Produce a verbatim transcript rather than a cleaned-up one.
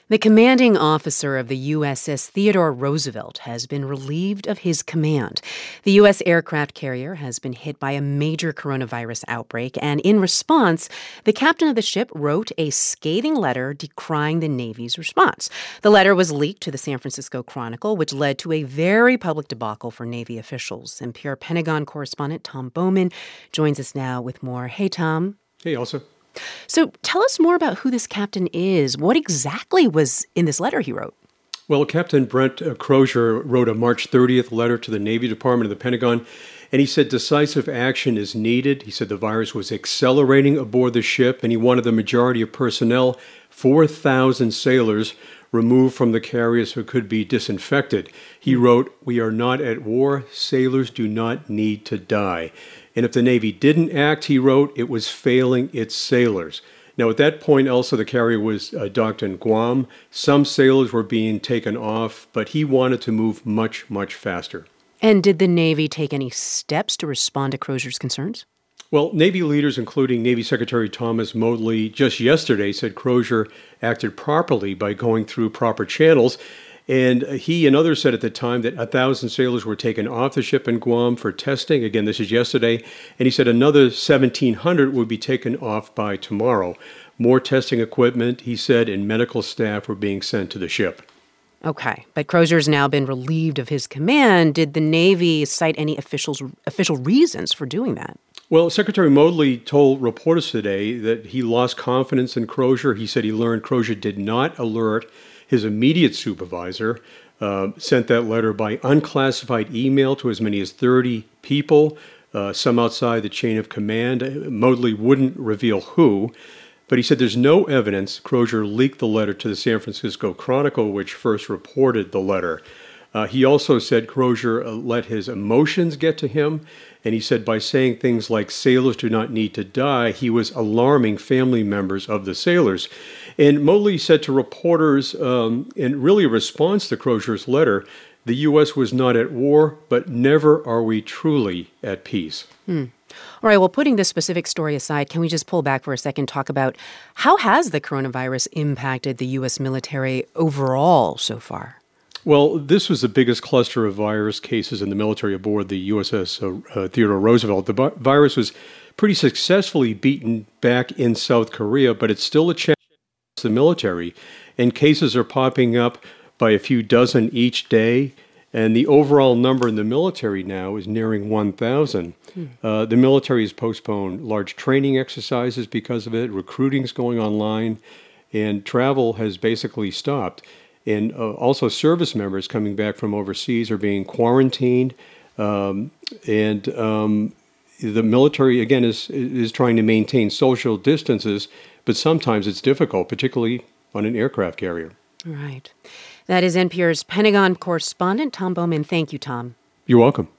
The commanding officer of the U S S Theodore Roosevelt has been relieved of his command. The U S aircraft carrier has been hit by a major coronavirus outbreak, and in response, the captain of the ship wrote a scathing letter decrying the Navy's response. The letter was leaked to the San Francisco Chronicle, which led to a very public debacle for Navy officials. N P R Pentagon correspondent Tom Bowman joins us now with more. Hey, Tom. Hey, Elsa. So tell us more about who this captain is. What exactly was in this letter he wrote? Well, Captain Brent uh, Crozier wrote a March thirtieth letter to the Navy Department of the Pentagon, and he said decisive action is needed. He said the virus was accelerating aboard the ship, and he wanted the majority of personnel, four thousand sailors, removed from the carrier so it could be disinfected. He wrote, "We are not at war. Sailors do not need to die." And if the Navy didn't act, he wrote, it was failing its sailors. Now, at that point, also, the carrier was uh, docked in Guam. Some sailors were being taken off, but he wanted to move much, much faster. And did the Navy take any steps to respond to Crozier's concerns? Well, Navy leaders, including Navy Secretary Thomas Modly, just yesterday said Crozier acted properly by going through proper channels. And he and others said at the time that one thousand sailors were taken off the ship in Guam for testing. Again, this is yesterday. And he said another seventeen hundred would be taken off by tomorrow. More testing equipment, he said, and medical staff were being sent to the ship. Okay, but Crozier's now been relieved of his command. Did the Navy cite any officials, official reasons for doing that? Well, Secretary Modly told reporters today that he lost confidence in Crozier. He said he learned Crozier did not alert his immediate supervisor, uh, sent that letter by unclassified email to as many as thirty people, uh, some outside the chain of command. Modly wouldn't reveal who, but he said there's no evidence Crozier leaked the letter to the San Francisco Chronicle, which first reported the letter. Uh, he also said Crozier uh, let his emotions get to him, and he said by saying things like sailors do not need to die, he was alarming family members of the sailors. And Modly said to reporters, um, in really a response to Crozier's letter, the U S was not at war, but never are we truly at peace. Hmm. All right, well, putting this specific story aside, can we just pull back for a second and talk about how has the coronavirus impacted the U S military overall so far? Well, this was the biggest cluster of virus cases in the military aboard the U S S uh, uh, Theodore Roosevelt. The bi- virus was pretty successfully beaten back in South Korea, but it's still a challenge to the military. And cases are popping up by a few dozen each day. And the overall number in the military now is nearing one thousand. Hmm. Uh, the military has postponed large training exercises because of it. Recruiting's going online, and travel has basically stopped. And uh, also service members coming back from overseas are being quarantined. Um, and um, the military, again, is is trying to maintain social distances, but sometimes it's difficult, particularly on an aircraft carrier. Right. That is N P R's Pentagon correspondent, Tom Bowman. Thank you, Tom. You're welcome.